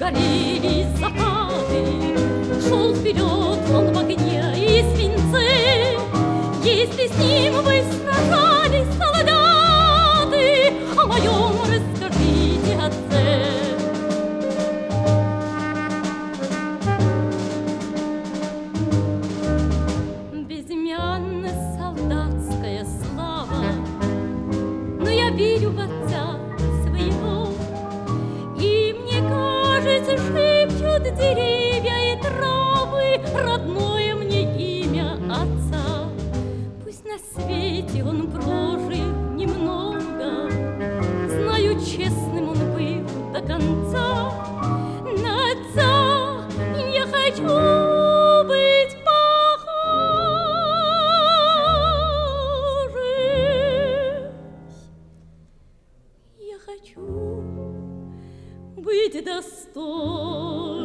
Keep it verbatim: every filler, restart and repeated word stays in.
горели закаты. Шел вперед он в огне и свинце. Если с ним вы сражались, солдаты, о моем расскажите отце. Безымянна солдатская слава, но я верю в отца своего, и мне кажется, шепчут деревья и травы родное мне имя отца. Пусть на свете он прожил немного, знаю, честным он был до конца. На отца я хочу быть похожей. Я хочу быть достойной